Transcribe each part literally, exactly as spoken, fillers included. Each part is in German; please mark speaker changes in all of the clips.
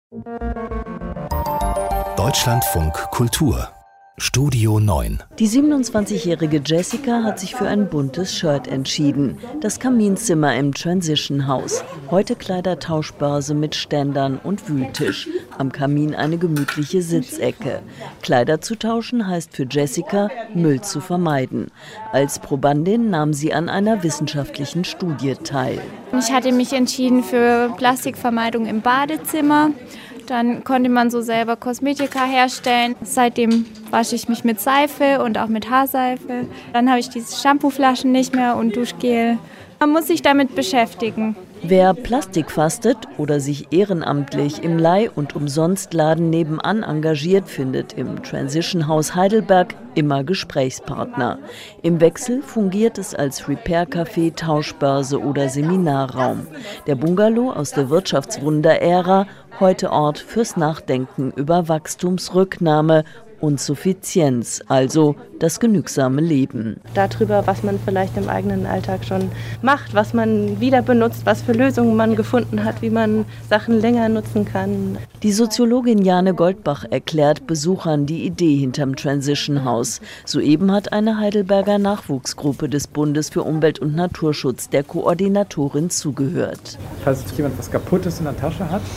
Speaker 1: Deutschlandfunk Kultur Studio neun.
Speaker 2: Die siebenundzwanzigjährige Jessica hat sich für ein buntes Shirt entschieden. Das Kaminzimmer im Transition House. Heute Kleidertauschbörse mit Ständern und Wühltisch. Am Kamin eine gemütliche Sitzecke. Kleider zu tauschen heißt für Jessica, Müll zu vermeiden. Als Probandin nahm sie an einer wissenschaftlichen Studie teil.
Speaker 3: Ich hatte mich entschieden für Plastikvermeidung im Badezimmer. Dann konnte man so selber Kosmetika herstellen. Seitdem wasche ich mich mit Seife und auch mit Haarseife. Dann habe ich diese Shampooflaschen nicht mehr und Duschgel. Man muss sich damit beschäftigen.
Speaker 2: Wer Plastik fastet oder sich ehrenamtlich im Leih- und Umsonstladen nebenan engagiert, findet im Transition House Heidelberg immer Gesprächspartner. Im Wechsel fungiert es als Repair-Café, Tauschbörse oder Seminarraum. Der Bungalow aus der Wirtschaftswunder-Ära, heute Ort fürs Nachdenken über Wachstumsrücknahme und Suffizienz, also das genügsame Leben.
Speaker 4: Darüber, was man vielleicht im eigenen Alltag schon macht, was man wieder benutzt, was für Lösungen man gefunden hat, wie man Sachen länger nutzen kann.
Speaker 2: Die Soziologin Jane Goldbach erklärt Besuchern die Idee hinterm Transition House. Soeben hat eine Heidelberger Nachwuchsgruppe des Bundes für Umwelt- und Naturschutz der Koordinatorin zugehört.
Speaker 5: Falls jemand was Kaputtes in der Tasche hat.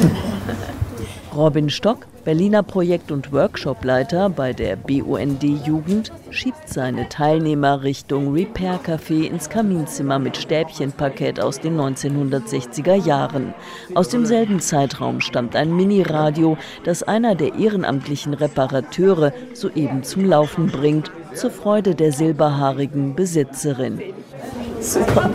Speaker 2: Robin Stock, Berliner Projekt- und Workshopleiter bei der B U N D-Jugend, schiebt seine Teilnehmer Richtung Repair-Café ins Kaminzimmer mit Stäbchenparkett aus den neunzehnhundertsechziger Jahren. Aus demselben Zeitraum stammt ein Mini-Radio, das einer der ehrenamtlichen Reparateure soeben zum Laufen bringt, zur Freude der silberhaarigen Besitzerin. Super.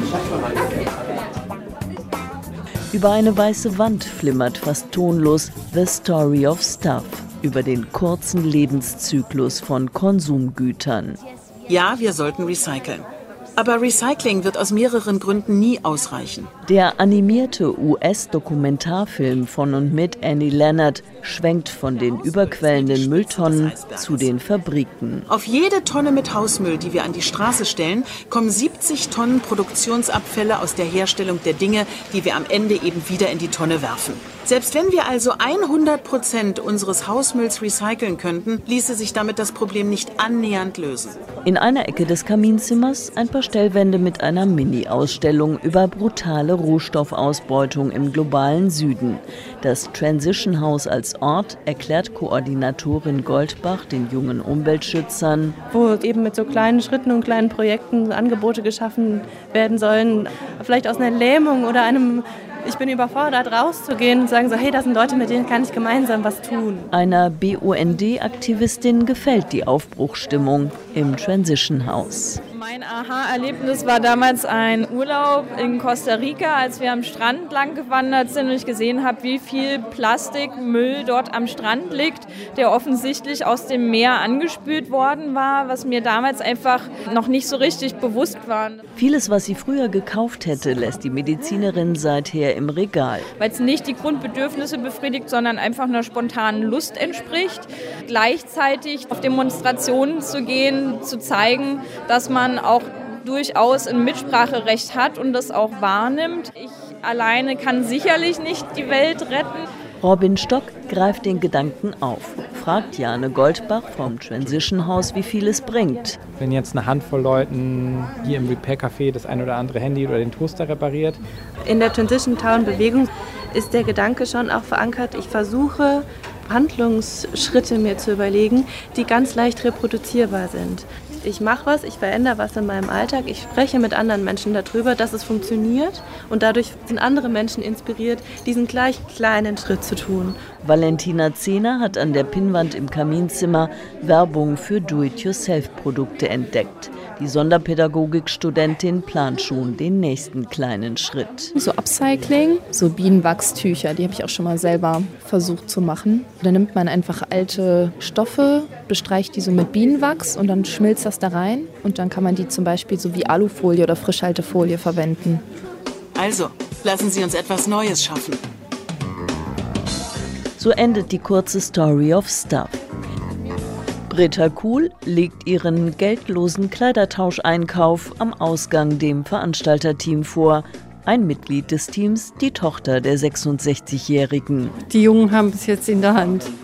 Speaker 2: Über eine weiße Wand flimmert fast tonlos The Story of Stuff, über den kurzen Lebenszyklus von Konsumgütern.
Speaker 6: Ja, wir sollten recyceln. Aber Recycling wird aus mehreren Gründen nie ausreichen.
Speaker 2: Der animierte U S-Dokumentarfilm von und mit Annie Leonard schwenkt von den überquellenden Mülltonnen zu den Fabriken.
Speaker 6: Auf jede Tonne mit Hausmüll, die wir an die Straße stellen, kommen siebzig Tonnen Produktionsabfälle aus der Herstellung der Dinge, die wir am Ende eben wieder in die Tonne werfen. Selbst wenn wir also hundert Prozent unseres Hausmülls recyceln könnten, ließe sich damit das Problem nicht annähernd lösen.
Speaker 2: In einer Ecke des Kaminzimmers ein paar Stellwände mit einer Mini-Ausstellung über brutale Rohstoffausbeutung im globalen Süden. Das Transition House als Ort erklärt Koordinatorin Goldbach den jungen Umweltschützern,
Speaker 4: wo eben mit so kleinen Schritten und kleinen Projekten Angebote geschaffen werden sollen, vielleicht aus einer Lähmung oder einem Ich bin überfordert, rauszugehen und sagen so, hey, da sind Leute, mit denen kann ich gemeinsam was tun.
Speaker 2: Einer B U N D-Aktivistin gefällt die Aufbruchsstimmung im Transition House.
Speaker 7: Mein Aha-Erlebnis war damals ein Urlaub in Costa Rica, als wir am Strand lang gewandert sind und ich gesehen habe, wie viel Plastikmüll dort am Strand liegt, der offensichtlich aus dem Meer angespült worden war, was mir damals einfach noch nicht so richtig bewusst war.
Speaker 2: Vieles, was sie früher gekauft hätte, lässt die Medizinerin seither im Regal.
Speaker 7: Weil es nicht die Grundbedürfnisse befriedigt, sondern einfach einer spontanen Lust entspricht. Gleichzeitig auf Demonstrationen zu gehen, zu zeigen, dass man auch durchaus ein Mitspracherecht hat und das auch wahrnimmt. Ich alleine kann sicherlich nicht die Welt retten.
Speaker 2: Robin Stock greift den Gedanken auf, fragt Jane Goldbach vom Transition House, wie viel es bringt.
Speaker 5: Wenn jetzt eine Handvoll Leuten hier im Repair-Café das ein oder andere Handy oder den Toaster repariert.
Speaker 4: In der Transition Town-Bewegung ist der Gedanke schon auch verankert, ich versuche Handlungsschritte mir zu überlegen, die ganz leicht reproduzierbar sind. Ich mache was, ich verändere was in meinem Alltag, ich spreche mit anderen Menschen darüber, dass es funktioniert und dadurch sind andere Menschen inspiriert, diesen gleich kleinen Schritt zu tun.
Speaker 2: Valentina Zehner hat an der Pinnwand im Kaminzimmer Werbung für Do-it-yourself-Produkte entdeckt. Die Sonderpädagogikstudentin plant schon den nächsten kleinen Schritt.
Speaker 8: So Upcycling, so Bienenwachstücher, die habe ich auch schon mal selber versucht zu machen. Da nimmt man einfach alte Stoffe, bestreicht die so mit Bienenwachs und dann schmilzt das da rein. Und dann kann man die zum Beispiel so wie Alufolie oder Frischhaltefolie verwenden.
Speaker 6: Also, lassen Sie uns etwas Neues schaffen.
Speaker 2: So endet die kurze Story of Stuff. Britta Kuhl legt ihren geldlosen Kleidertauscheinkauf am Ausgang dem Veranstalterteam vor. Ein Mitglied des Teams, die Tochter der sechsundsechzigjährigen.
Speaker 9: Die Jungen haben es jetzt in der Hand.